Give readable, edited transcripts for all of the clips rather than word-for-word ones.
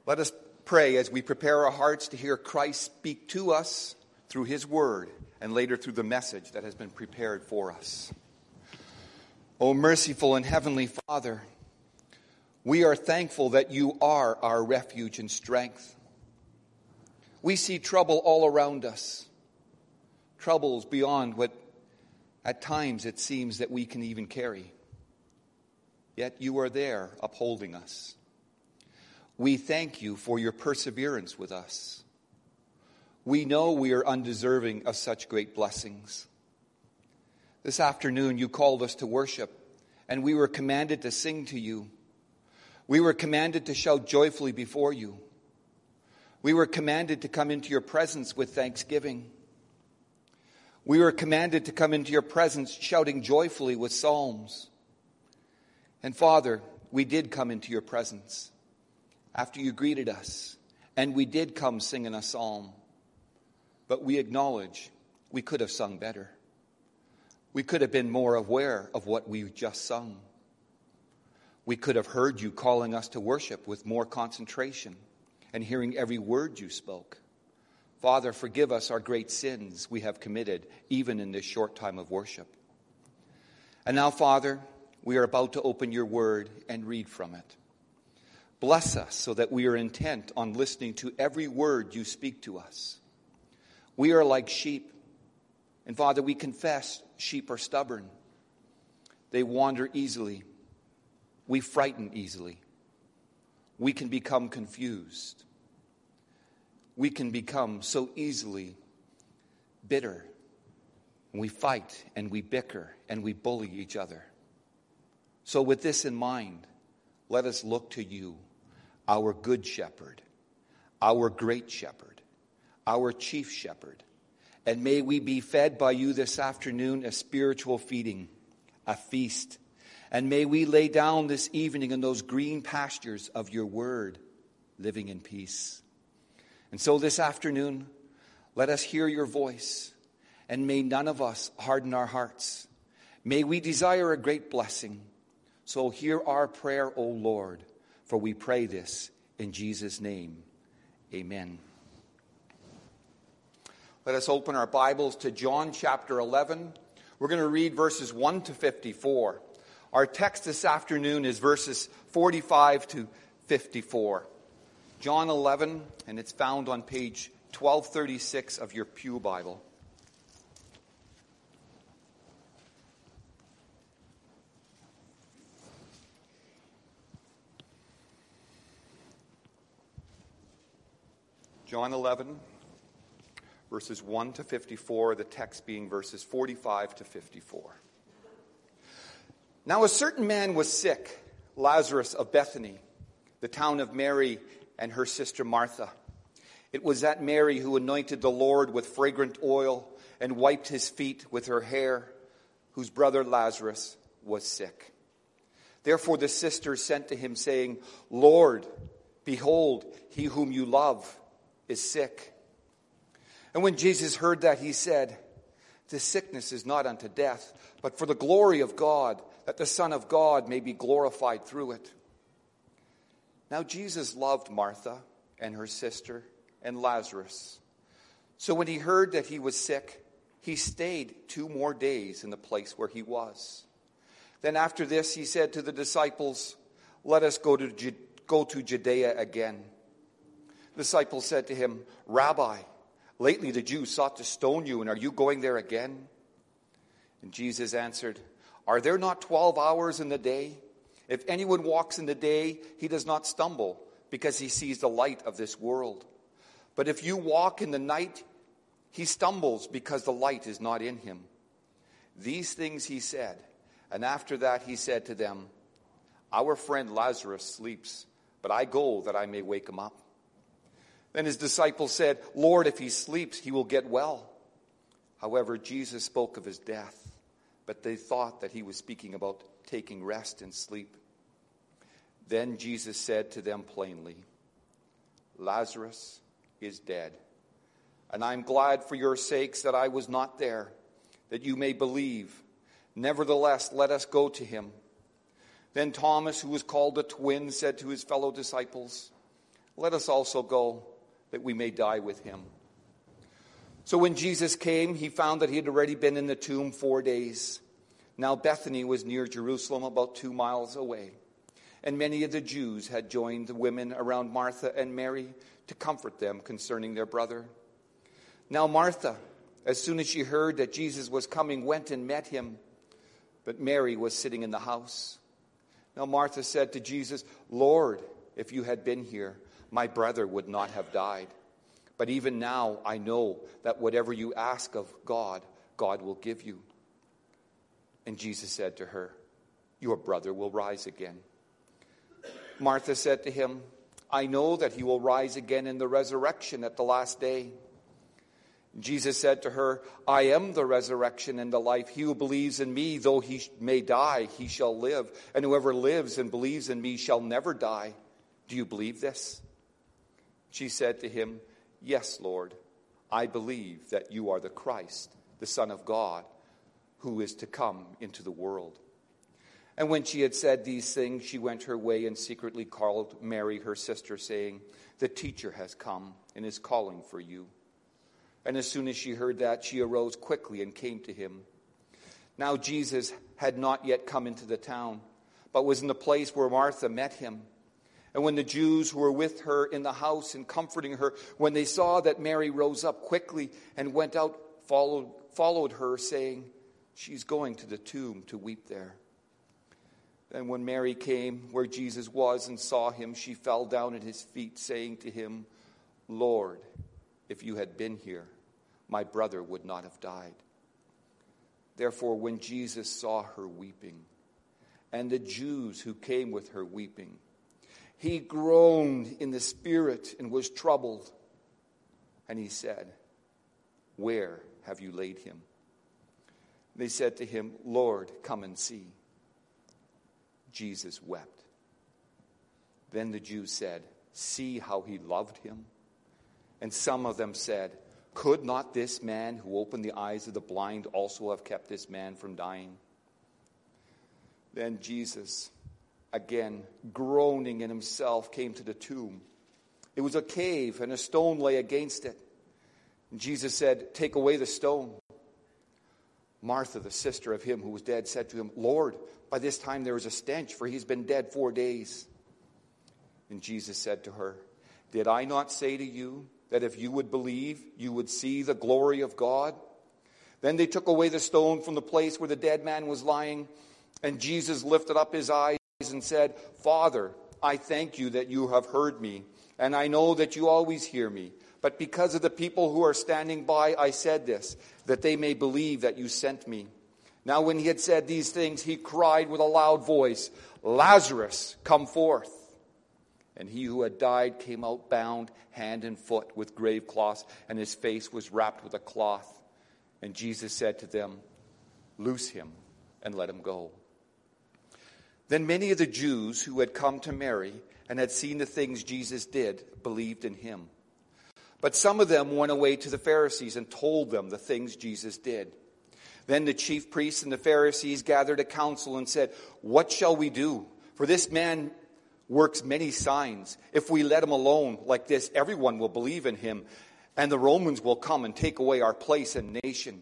Let us pray as we prepare our hearts to hear Christ speak to us through his word and later through the message that has been prepared for us. O merciful and heavenly Father, we are thankful that you are our refuge and strength. We see trouble all around us, troubles beyond what at times it seems that we can even carry. Yet you are there upholding us. We thank you for your perseverance with us. We know we are undeserving of such great blessings. This afternoon you called us to worship, and we were commanded to sing to you. We were commanded to shout joyfully before you. We were commanded to come into your presence with thanksgiving. We were commanded to come into your presence shouting joyfully with psalms. And Father, we did come into your presence after you greeted us, and we did come singing a psalm. But we acknowledge we could have sung better. We could have been more aware of what we just sung. We could have heard you calling us to worship with more concentration and hearing every word you spoke. Father, forgive us our great sins we have committed even in this short time of worship. And now, Father, we are about to open your word and read from it. Bless us so that we are intent on listening to every word you speak to us. We are like sheep. And Father, we confess sheep are stubborn. They wander easily. We frighten easily. We can become confused. We can become so easily bitter. We fight and we bicker and we bully each other. So with this in mind, let us look to you, our good shepherd, our great shepherd, our chief shepherd. And may we be fed by you this afternoon a spiritual feeding, a feast. And may we lay down this evening in those green pastures of your word, living in peace. And so this afternoon, let us hear your voice. And may none of us harden our hearts. May we desire a great blessing. So hear our prayer, O Lord, for we pray this in Jesus' name. Amen. Let us open our Bibles to John chapter 11. We're going to read verses 1 to 54. Our text this afternoon is verses 45 to 54. John 11, and it's found on page 1236 of your Pew Bible. John 11, verses 1 to 54, the text being verses 45 to 54. Now a certain man was sick, Lazarus of Bethany, the town of Mary and her sister Martha. It was that Mary who anointed the Lord with fragrant oil and wiped his feet with her hair, whose brother Lazarus was sick. Therefore the sisters sent to him, saying, Lord, behold, he whom you love is sick. And when Jesus heard that, he said, this sickness is not unto death, but for the glory of God, that the Son of God may be glorified through it. Now Jesus loved Martha and her sister and Lazarus. So when he heard that he was sick, he stayed 2 more days in the place where he was. Then after this he said to the disciples, let us go to Judea again. The disciples said to him, Rabbi, lately the Jews sought to stone you, and are you going there again? And Jesus answered, are there not 12 hours in the day? If anyone walks in the day, he does not stumble, because he sees the light of this world. But if you walk in the night, he stumbles, because the light is not in him. These things he said, and after that he said to them, our friend Lazarus sleeps, but I go that I may wake him up. Then his disciples said, Lord, if he sleeps, he will get well. However, Jesus spoke of his death, but they thought that he was speaking about taking rest and sleep. Then Jesus said to them plainly, Lazarus is dead, and I am glad for your sakes that I was not there, that you may believe. Nevertheless, let us go to him. Then Thomas, who was called a twin, said to his fellow disciples, Let us also go, that we may die with him." So when Jesus came, he found that he had already been in the tomb 4 days. Now Bethany was near Jerusalem, about 2 miles away. And many of the Jews had joined the women around Martha and Mary to comfort them concerning their brother. Now Martha, as soon as she heard that Jesus was coming, went and met him. But Mary was sitting in the house. Now Martha said to Jesus, "Lord, if you had been here, my brother would not have died. But even now I know that whatever you ask of God, God will give you." And Jesus said to her, "Your brother will rise again." Martha said to him, "I know that he will rise again in the resurrection at the last day." Jesus said to her, "I am the resurrection and the life. He who believes in me, though he may die, he shall live. And whoever lives and believes in me shall never die. Do you believe this?" She said to him, "Yes, Lord, I believe that you are the Christ, the Son of God, who is to come into the world." And when she had said these things, she went her way and secretly called Mary, her sister, saying, "The teacher has come and is calling for you." And as soon as she heard that, she arose quickly and came to him. Now Jesus had not yet come into the town, but was in the place where Martha met him. And when the Jews who were with her in the house and comforting her, when they saw that Mary rose up quickly and went out, followed her, saying, "She's going to the tomb to weep there." And when Mary came where Jesus was and saw him, she fell down at his feet, saying to him, "Lord, if you had been here, my brother would not have died." Therefore, when Jesus saw her weeping, and the Jews who came with her weeping, he groaned in the spirit and was troubled. And he said, "Where have you laid him?" They said to him, "Lord, come and see." Jesus wept. Then the Jews said, "See how he loved him." And some of them said, "Could not this man who opened the eyes of the blind also have kept this man from dying?" Then Jesus, again groaning in himself, came to the tomb. It was a cave, and a stone lay against it. And Jesus said, "Take away the stone." Martha, the sister of him who was dead, said to him, "Lord, by this time there is a stench, for he's been dead 4 days." And Jesus said to her, "Did I not say to you that if you would believe, you would see the glory of God?" Then they took away the stone from the place where the dead man was lying. And Jesus lifted up his eyes and said, "Father, I thank you that you have heard me, and I know that you always hear me. But because of the people who are standing by, I said this, that they may believe that you sent me." Now when he had said these things, he cried with a loud voice, "Lazarus, come forth." And he who had died came out bound hand and foot with grave cloths, and his face was wrapped with a cloth. And Jesus said to them, "Loose him and let him go." Then many of the Jews who had come to Mary and had seen the things Jesus did believed in him. But some of them went away to the Pharisees and told them the things Jesus did. Then the chief priests and the Pharisees gathered a council and said, "What shall we do? For this man works many signs. If we let him alone like this, everyone will believe in him, and the Romans will come and take away our place and nation."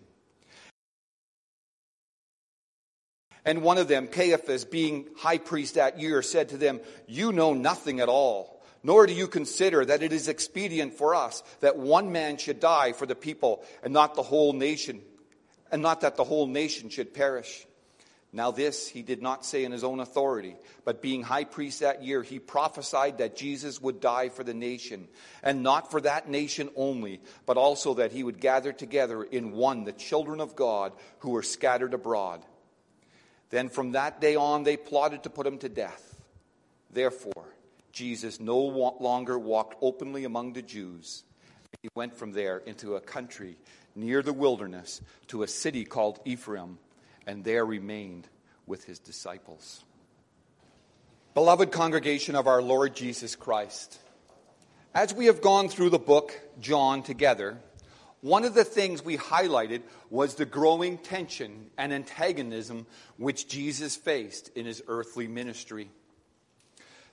And one of them, Caiaphas, being high priest that year, said to them, "You know nothing at all, nor do you consider that it is expedient for us that one man should die for the people, and not the whole nation, and not that the whole nation should perish." Now this he did not say in his own authority, but being high priest that year, he prophesied that Jesus would die for the nation, and not for that nation only, but also that he would gather together in one the children of God who were scattered abroad. Then from that day on they plotted to put him to death. Therefore, Jesus no longer walked openly among the Jews. He went from there into a country near the wilderness to a city called Ephraim, and there remained with his disciples. Beloved congregation of our Lord Jesus Christ, as we have gone through the book John together, one of the things we highlighted was the growing tension and antagonism which Jesus faced in his earthly ministry.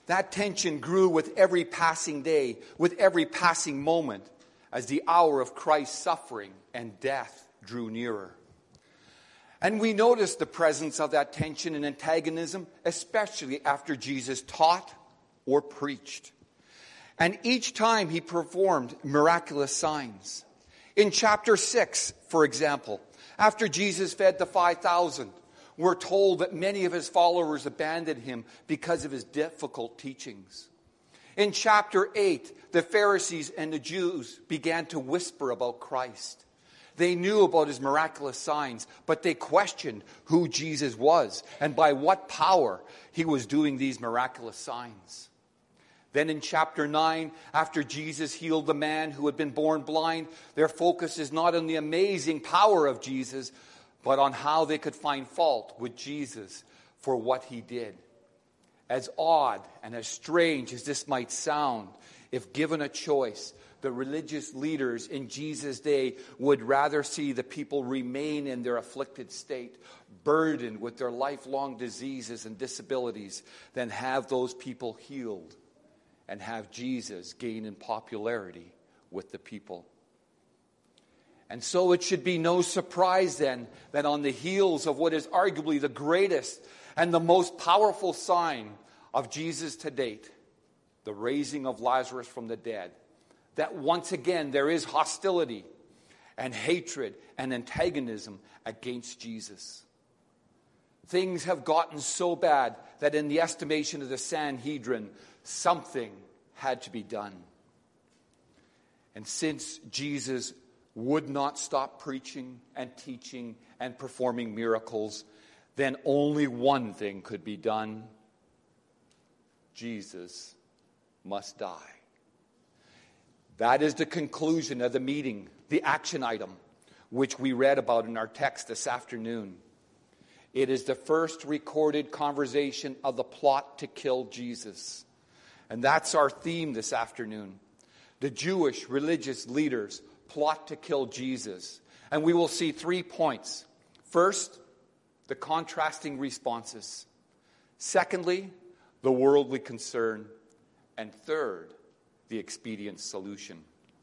That tension grew with every passing day, with every passing moment, as the hour of Christ's suffering and death drew nearer. And we noticed the presence of that tension and antagonism, especially after Jesus taught or preached. And each time he performed miraculous signs. In chapter 6, for example, after Jesus fed the 5,000, we're told that many of his followers abandoned him because of his difficult teachings. In chapter 8, the Pharisees and the Jews began to whisper about Christ. They knew about his miraculous signs, but they questioned who Jesus was and by what power he was doing these miraculous signs. Then in chapter 9, after Jesus healed the man who had been born blind, their focus is not on the amazing power of Jesus, but on how they could find fault with Jesus for what he did. As odd and as strange as this might sound, if given a choice, the religious leaders in Jesus' day would rather see the people remain in their afflicted state, burdened with their lifelong diseases and disabilities, than have those people healed and have Jesus gain in popularity with the people. And so it should be no surprise then that on the heels of what is arguably the greatest and the most powerful sign of Jesus to date, the raising of Lazarus from the dead, that once again there is hostility and hatred and antagonism against Jesus. Things have gotten so bad that in the estimation of the Sanhedrin, something had to be done. And since Jesus would not stop preaching and teaching and performing miracles, then only one thing could be done. Jesus must die. That is the conclusion of the meeting, the action item, which we read about in our text this afternoon. It is the first recorded conversation of the plot to kill Jesus. And that's our theme this afternoon. The Jewish religious leaders plot to kill Jesus. And we will see 3 points. First, the contrasting responses. Secondly, the worldly concern. And third, the expedient solution.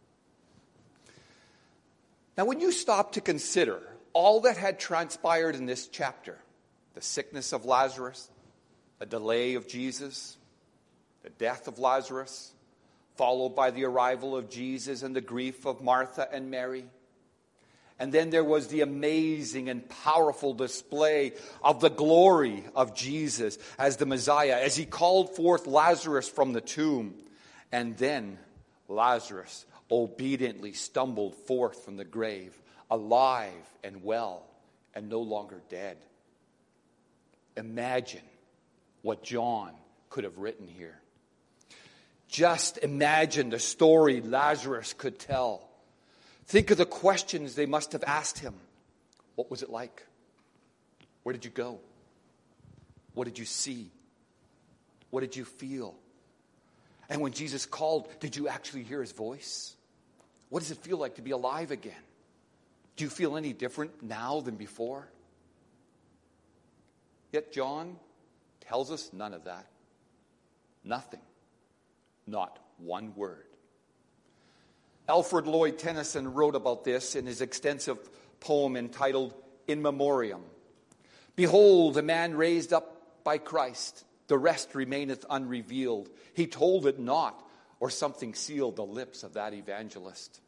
Now, when you stop to consider all that had transpired in this chapter, the sickness of Lazarus, the delay of Jesus, the death of Lazarus, followed by the arrival of Jesus and the grief of Martha and Mary. And then there was the amazing and powerful display of the glory of Jesus as the Messiah, as he called forth Lazarus from the tomb. And then Lazarus obediently stumbled forth from the grave, alive and well, and no longer dead. Imagine what John could have written here. Just imagine the story Lazarus could tell. Think of the questions they must have asked him. What was it like? Where did you go? What did you see? What did you feel? And when Jesus called, did you actually hear his voice? What does it feel like to be alive again? Do you feel any different now than before? Yet John tells us none of that. Nothing. Not one word. Alfred Lloyd Tennyson wrote about this in his extensive poem entitled In Memoriam. Behold, a man raised up by Christ, the rest remaineth unrevealed. He told it not, or something sealed the lips of that evangelist.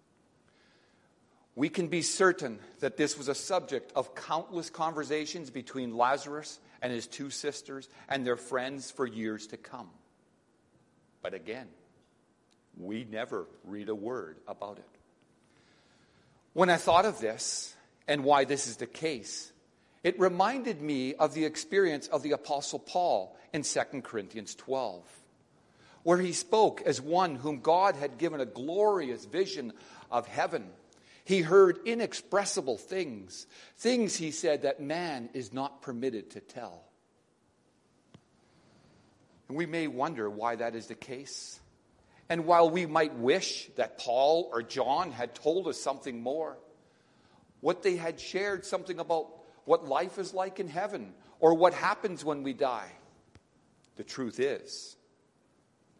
We can be certain that this was a subject of countless conversations between Lazarus and his 2 sisters and their friends for years to come. But again, we never read a word about it. When I thought of this and why this is the case, it reminded me of the experience of the Apostle Paul in 2 Corinthians 12, where he spoke as one whom God had given a glorious vision of heaven. He heard inexpressible things, he said, that man is not permitted to tell. And we may wonder why that is the case. And while we might wish that Paul or John had told us something more, what they had shared something about what life is like in heaven or what happens when we die, the truth is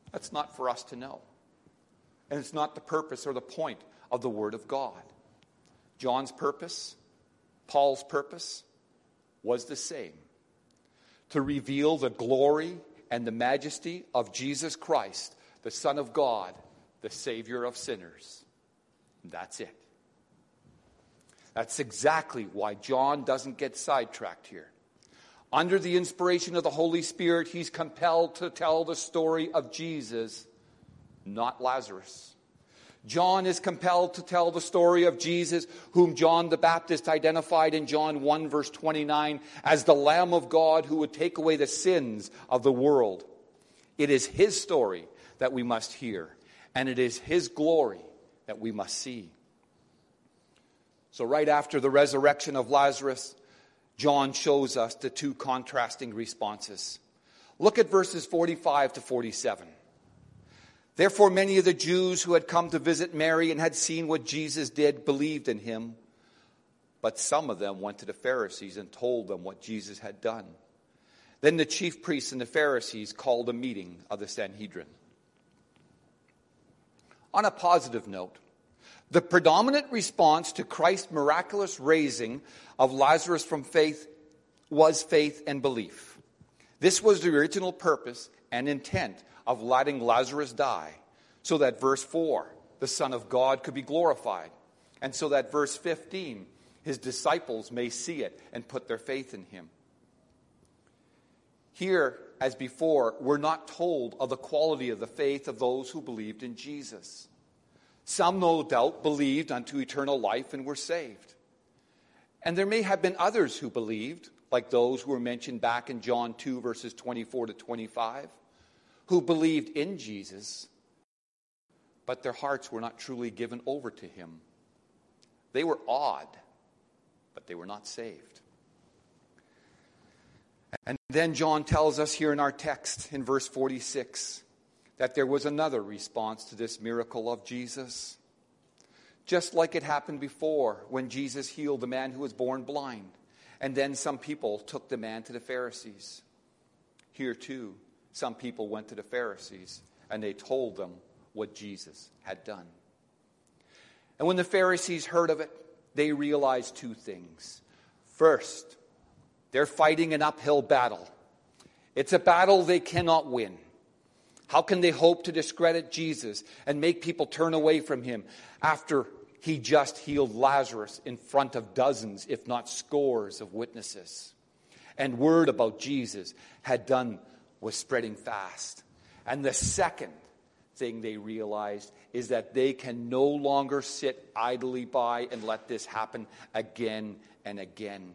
That's not for us to know. And it's not the purpose or the point of the Word of God. John's purpose, Paul's purpose, was the same: to reveal the glory and the majesty of Jesus Christ, the Son of God, the Savior of sinners. That's it. That's exactly why John doesn't get sidetracked here. Under the inspiration of the Holy Spirit, he's compelled to tell the story of Jesus, not Lazarus. John is compelled to tell the story of Jesus, whom John the Baptist identified in John 1, verse 29, as the Lamb of God who would take away the sins of the world. It is his story that we must hear, and it is his glory that we must see. So right after the resurrection of Lazarus, John shows us the two contrasting responses. Look at verses 45 to 47. Therefore, many of the Jews who had come to visit Mary and had seen what Jesus did believed in him. But some of them went to the Pharisees and told them what Jesus had done. Then the chief priests and the Pharisees called a meeting of the Sanhedrin. On a positive note, the predominant response to Christ's miraculous raising of Lazarus from faith was faith and belief. This was the original purpose and intent of letting Lazarus die, so that verse 4, the Son of God, could be glorified, and so that verse 15, his disciples may see it and put their faith in him. Here, as before, we're not told of the quality of the faith of those who believed in Jesus. Some, no doubt, believed unto eternal life and were saved. And there may have been others who believed, like those who were mentioned back in John 2, verses 24 to 25, who believed in Jesus, but their hearts were not truly given over to him. They were awed, but they were not saved. And then John tells us here in our text in verse 46 that there was another response to this miracle of Jesus. Just like it happened before when Jesus healed the man who was born blind. And then some people took the man to the Pharisees. Here too, some people went to the Pharisees and they told them what Jesus had done. And when the Pharisees heard of it, they realized two things. First, they're fighting an uphill battle. It's a battle they cannot win. How can they hope to discredit Jesus and make people turn away from him after he just healed Lazarus in front of dozens, if not scores, of witnesses? And word about Jesus was spreading fast. And the second thing they realized is that they can no longer sit idly by and let this happen again and again.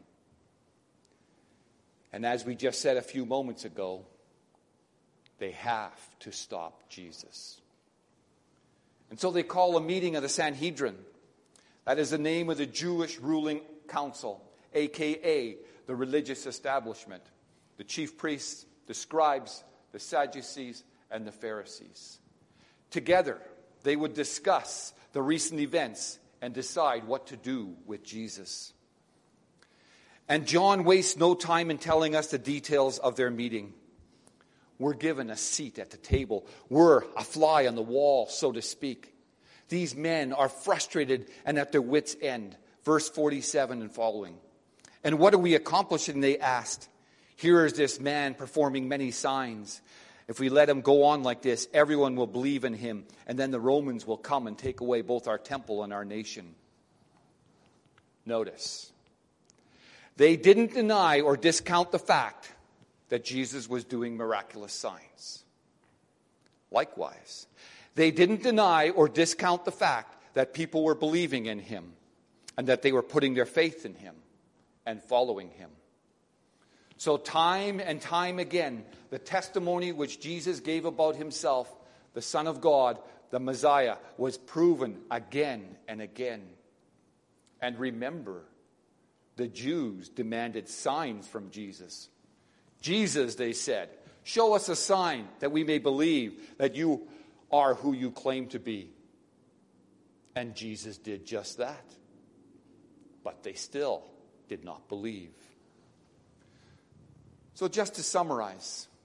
And as we just said a few moments ago, they have to stop Jesus. And so they call a meeting of the Sanhedrin. That is the name of the Jewish ruling council, a.k.a. the religious establishment. The chief priests, the scribes, the Sadducees, and the Pharisees. Together, they would discuss the recent events and decide what to do with Jesus. And John wastes no time in telling us the details of their meeting. We're given a seat at the table. We're a fly on the wall, so to speak. These men are frustrated and at their wits' end. Verse 47 and following. And what are we accomplishing, they asked. Here is this man performing many signs. If we let him go on like this, everyone will believe in him, and then the Romans will come and take away both our temple and our nation. Notice, they didn't deny or discount the fact that Jesus was doing miraculous signs. Likewise, they didn't deny or discount the fact that people were believing in him and that they were putting their faith in him and following him. So time and time again, the testimony which Jesus gave about himself, the Son of God, the Messiah, was proven again and again. And remember, the Jews demanded signs from Jesus. Jesus, they said, show us a sign that we may believe that you are who you claim to be. And Jesus did just that. But they still did not believe. So just to summarize,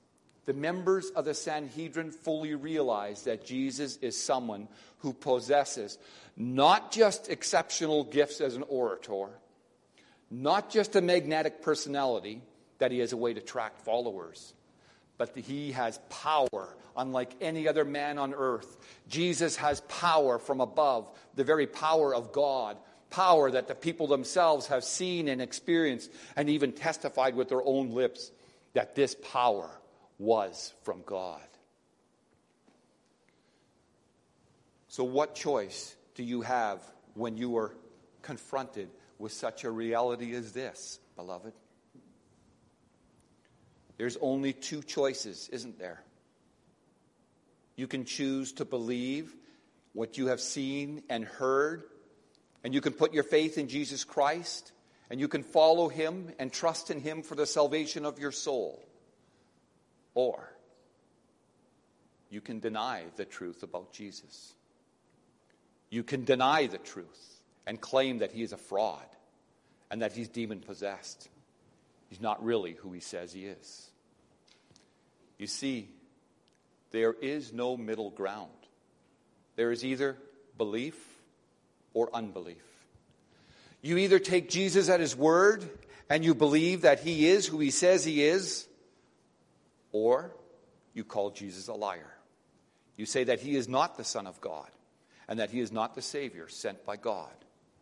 the members of the Sanhedrin fully realized that Jesus is someone who possesses not just exceptional gifts as an orator, not just a magnetic personality, that he has a way to attract followers, but that he has power unlike any other man on earth. Jesus has power from above, the very power of God, power that the people themselves have seen and experienced and even testified with their own lips that this power was from God. So what choice do you have when you are confronted with such a reality as this, beloved? There's only two choices, isn't there? You can choose to believe what you have seen and heard, and you can put your faith in Jesus Christ, and you can follow him and trust in him for the salvation of your soul. Or you can deny the truth about Jesus. You can deny the truth and claim that he is a fraud and that he's demon-possessed. He's not really who he says he is. You see, there is no middle ground. There is either belief or unbelief. You either take Jesus at his word and you believe that he is who he says he is, or you call Jesus a liar. You say that he is not the Son of God and that he is not the Savior sent by God.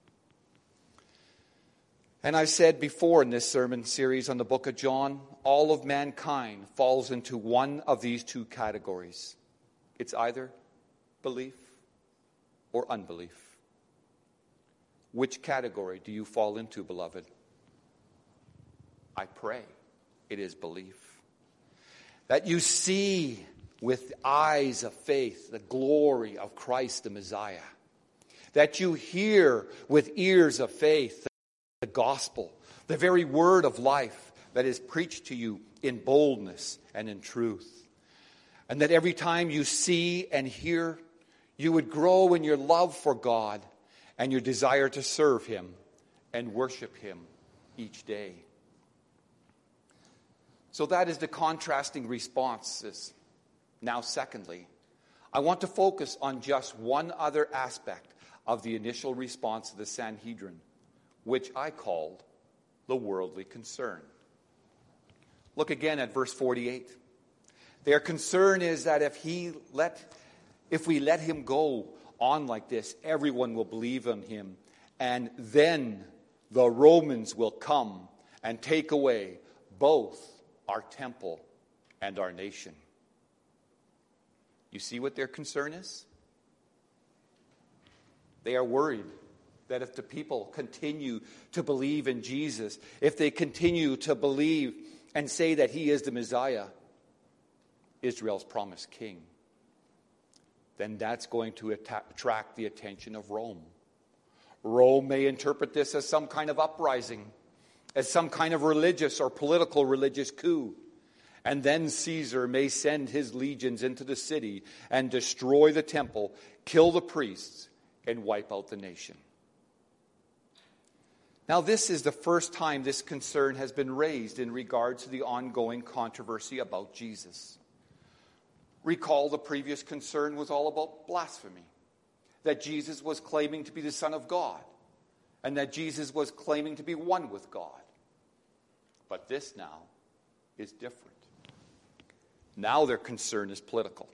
And I said before in this sermon series on the book of John, all of mankind falls into one of these two categories. It's either belief or unbelief. Which category do you fall into, beloved? I pray it is belief. That you see with eyes of faith the glory of Christ the Messiah. That you hear with ears of faith the gospel, the very word of life that is preached to you in boldness and in truth. And that every time you see and hear, you would grow in your love for God and your desire to serve him and worship him each day. So that is the contrasting responses. Now, secondly, I want to focus on just one other aspect of the initial response of the Sanhedrin, which I called the worldly concern. Look again at verse 48. Their concern is that if we let him go on like this, everyone will believe in him, and then the Romans will come and take away both our temple and our nation. You see what their concern is? They are worried that if the people continue to believe in Jesus, if they continue to believe and say that he is the Messiah, Israel's promised king, then that's going to attract the attention of Rome. Rome may interpret this as some kind of uprising, as some kind of religious or political religious coup. And then Caesar may send his legions into the city and destroy the temple, kill the priests, and wipe out the nation. Now, this is the first time this concern has been raised in regard to the ongoing controversy about Jesus. Recall the previous concern was all about blasphemy, that Jesus was claiming to be the Son of God, and that Jesus was claiming to be one with God. But this now is different. Now their concern is political.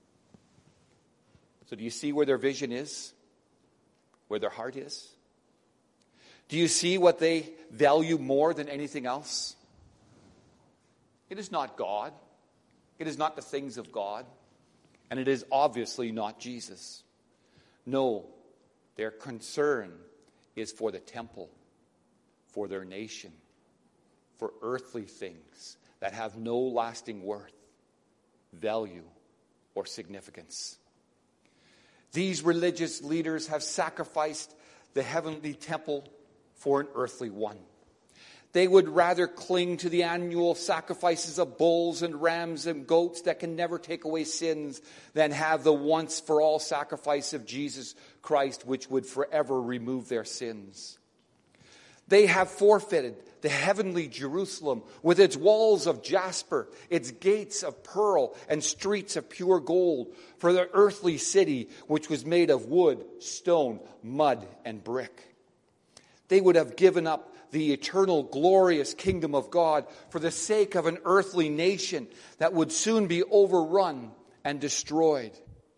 So do you see where their vision is? Where their heart is? Do you see what they value more than anything else? It is not God. It is not the things of God. And it is obviously not Jesus. No, their concern is for the temple, for their nation, for earthly things that have no lasting worth, value, or significance. These religious leaders have sacrificed the heavenly temple for an earthly one. They would rather cling to the annual sacrifices of bulls and rams and goats that can never take away sins than have the once-for-all sacrifice of Jesus Christ, which would forever remove their sins. They have forfeited the heavenly Jerusalem with its walls of jasper, its gates of pearl, and streets of pure gold, for the earthly city which was made of wood, stone, mud, and brick. They would have given up the eternal, glorious kingdom of God for the sake of an earthly nation that would soon be overrun and destroyed.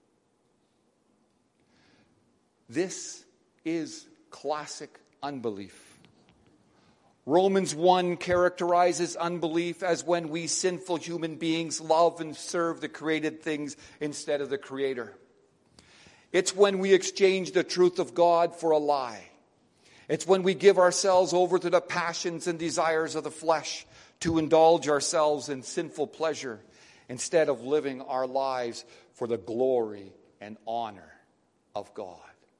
This is classic unbelief. Romans 1 characterizes unbelief as when we sinful human beings love and serve the created things instead of the Creator. It's when we exchange the truth of God for a lie. It's when we give ourselves over to the passions and desires of the flesh to indulge ourselves in sinful pleasure instead of living our lives for the glory and honor of God.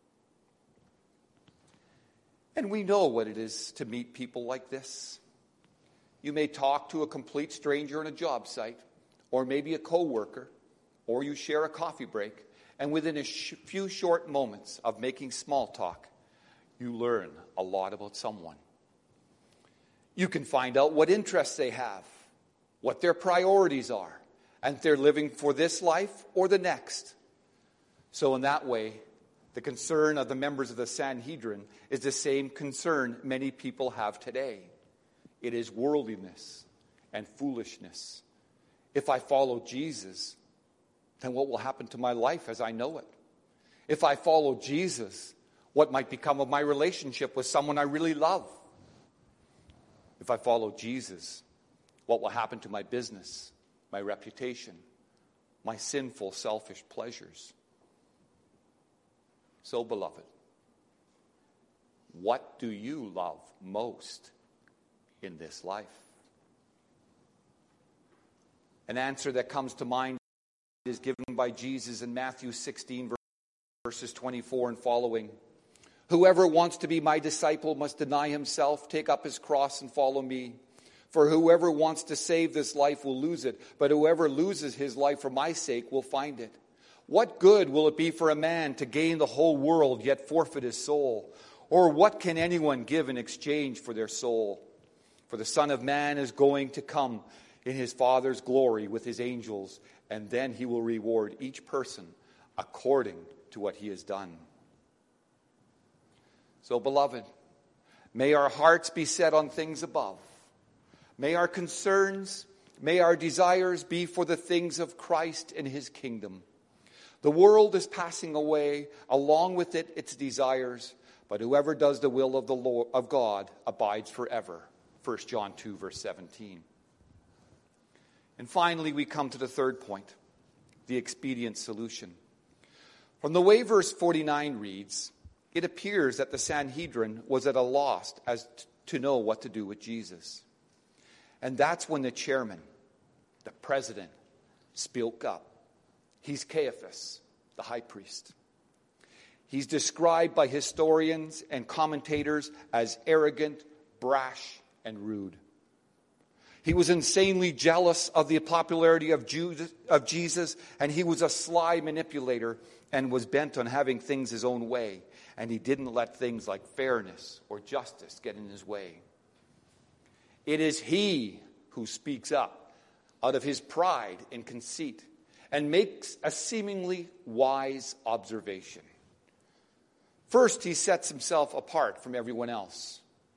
And we know what it is to meet people like this. You may talk to a complete stranger on a job site, or maybe a coworker, or you share a coffee break, and within a few short moments of making small talk, you learn a lot about someone. You can find out what interests they have, what their priorities are, and if they're living for this life or the next. So in that way, the concern of the members of the Sanhedrin is the same concern many people have today. It is worldliness and foolishness. If I follow Jesus, then what will happen to my life as I know it? If I follow Jesus, what might become of my relationship with someone I really love? If I follow Jesus, what will happen to my business, my reputation, my sinful, selfish pleasures? So, beloved, what do you love most in this life? An answer that comes to mind is given by Jesus in Matthew 16, verses 24 and following. Whoever wants to be my disciple must deny himself, take up his cross, and follow me. For whoever wants to save this life will lose it, but whoever loses his life for my sake will find it. What good will it be for a man to gain the whole world yet forfeit his soul? Or what can anyone give in exchange for their soul? For the Son of Man is going to come in his Father's glory with his angels, and then he will reward each person according to what he has done. So, beloved, may our hearts be set on things above. May our concerns, may our desires be for the things of Christ and his kingdom. The world is passing away, along with it its desires, but whoever does the will of the Lord, of God abides forever. 1 John 2, verse 17. And finally, we come to the third point, the expedient solution. From the way verse 49 reads, it appears that the Sanhedrin was at a loss as to know what to do with Jesus. And that's when the chairman, the president, spoke up. He's Caiaphas, the high priest. He's described by historians and commentators as arrogant, brash, and rude. He was insanely jealous of the popularity of Jesus, and he was a sly manipulator and was bent on having things his own way. And he didn't let things like fairness or justice get in his way. It is he who speaks up out of his pride and conceit and makes a seemingly wise observation. First, he sets himself apart from everyone else.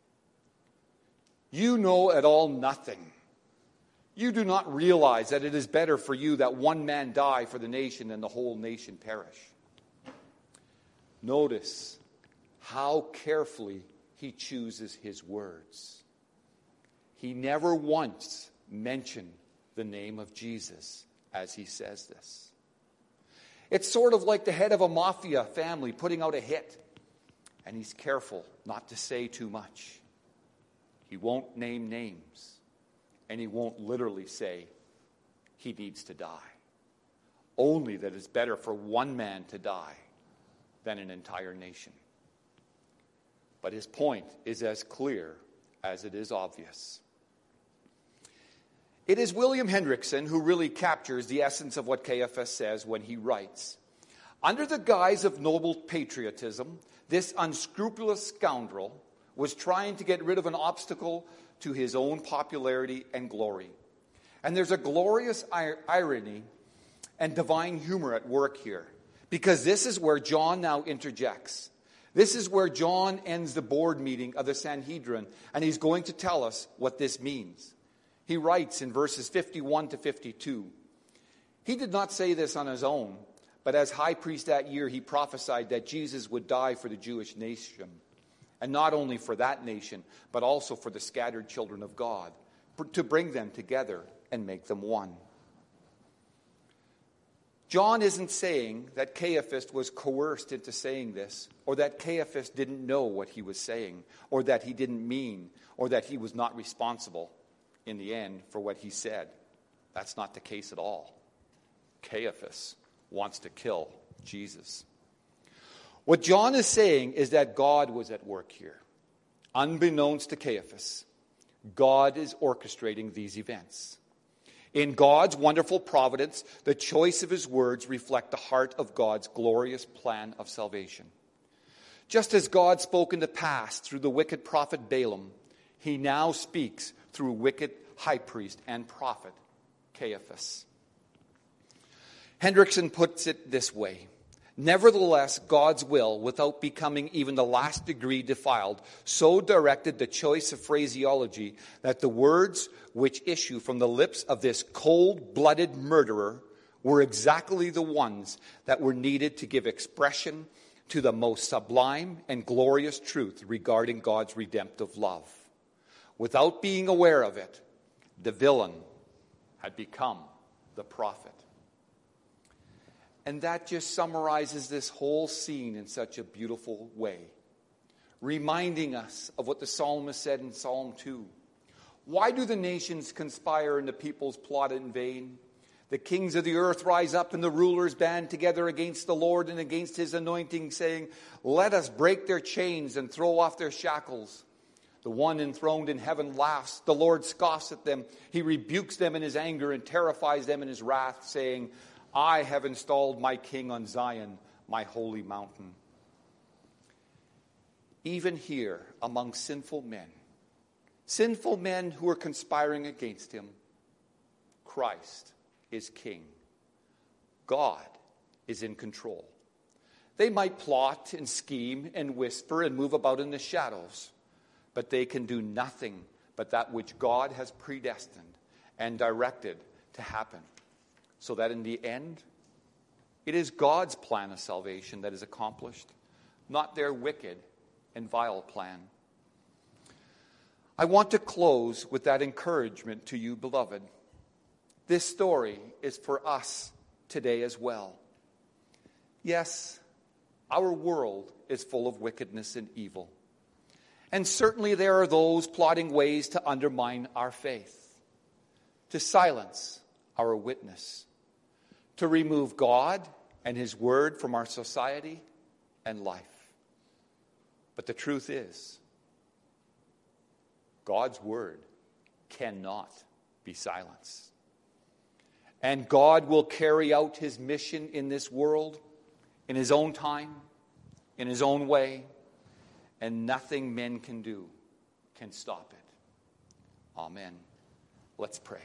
You know at all nothing. You do not realize that it is better for you that one man die for the nation than the whole nation perish. Notice how carefully he chooses his words. He never once mentioned the name of Jesus as he says this. It's sort of like the head of a mafia family putting out a hit, and he's careful not to say too much. He won't name names, and he won't literally say he needs to die. Only that it's better for one man to die than an entire nation. But his point is as clear as it is obvious. It is William Hendrickson who really captures the essence of what Caiaphas says when he writes, under the guise of noble patriotism, this unscrupulous scoundrel was trying to get rid of an obstacle to his own popularity and glory. And there's a glorious irony and divine humor at work here, because this is where John now interjects. This is where John ends the board meeting of the Sanhedrin, and he's going to tell us what this means. He writes in verses 51 to 52, "He did not say this on his own, but as high priest that year, he prophesied that Jesus would die for the Jewish nation, and not only for that nation, but also for the scattered children of God, to bring them together and make them one." John isn't saying that Caiaphas was coerced into saying this, or that Caiaphas didn't know what he was saying, or that he didn't mean, or that he was not responsible in the end for what he said. That's not the case at all. Caiaphas wants to kill Jesus. What John is saying is that God was at work here. Unbeknownst to Caiaphas, God is orchestrating these events. In God's wonderful providence, the choice of his words reflect the heart of God's glorious plan of salvation. Just as God spoke in the past through the wicked prophet Balaam, he now speaks through wicked high priest and prophet Caiaphas. Hendrickson puts it this way: "Nevertheless, God's will, without becoming even the last degree defiled, so directed the choice of phraseology that the words which issue from the lips of this cold-blooded murderer were exactly the ones that were needed to give expression to the most sublime and glorious truth regarding God's redemptive love. Without being aware of it, the villain had become the prophet." And that just summarizes this whole scene in such a beautiful way, reminding us of what the psalmist said in Psalm 2. "Why do the nations conspire and the peoples plot in vain? The kings of the earth rise up and the rulers band together against the Lord and against his anointing, saying, 'Let us break their chains and throw off their shackles.' The one enthroned in heaven laughs. The Lord scoffs at them. He rebukes them in his anger and terrifies them in his wrath, saying, 'I have installed my king on Zion, my holy mountain.'" Even here, among sinful men who are conspiring against him, Christ is king. God is in control. They might plot and scheme and whisper and move about in the shadows, but they can do nothing but that which God has predestined and directed to happen, so that in the end, it is God's plan of salvation that is accomplished, not their wicked and vile plan. I want to close with that encouragement to you, beloved. This story is for us today as well. Yes, our world is full of wickedness and evil. And certainly there are those plotting ways to undermine our faith, to silence our witness, to remove God and his word from our society and life. But the truth is, God's word cannot be silenced. And God will carry out his mission in this world in his own time, in his own way, and nothing men can do can stop it. Amen. Let's pray.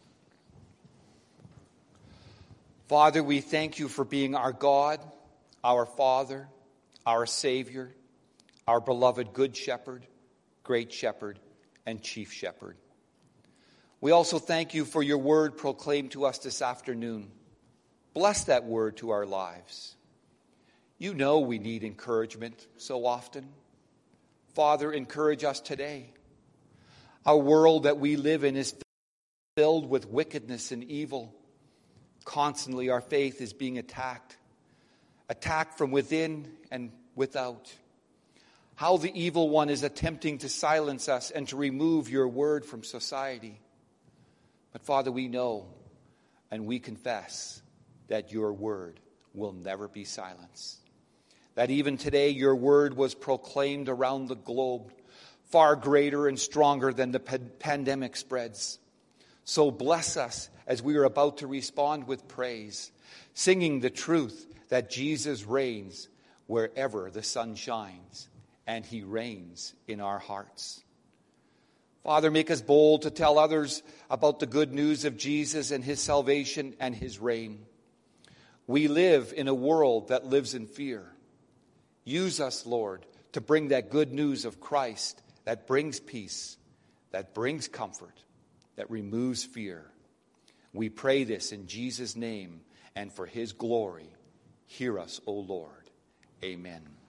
Father, we thank you for being our God, our Father, our Savior, our beloved Good Shepherd, Great Shepherd, and Chief Shepherd. We also thank you for your word proclaimed to us this afternoon. Bless that word to our lives. You know we need encouragement so often. Father, encourage us today. Our world that we live in is filled with wickedness and evil. Constantly our faith is being attacked from within and without. How the evil one is attempting to silence us and to remove your word from society. But Father, we know and we confess that your word will never be silenced. That even today your word was proclaimed around the globe, far greater and stronger than the pandemic spreads. So bless us as we are about to respond with praise, singing the truth that Jesus reigns wherever the sun shines. and he reigns in our hearts. Father, make us bold to tell others about the good news of Jesus and his salvation and his reign. We live in a world that lives in fear. Use us, Lord, to bring that good news of Christ that brings peace, that brings comfort, that removes fear. We pray this in Jesus' name and for his glory. Hear us, O Lord. Amen.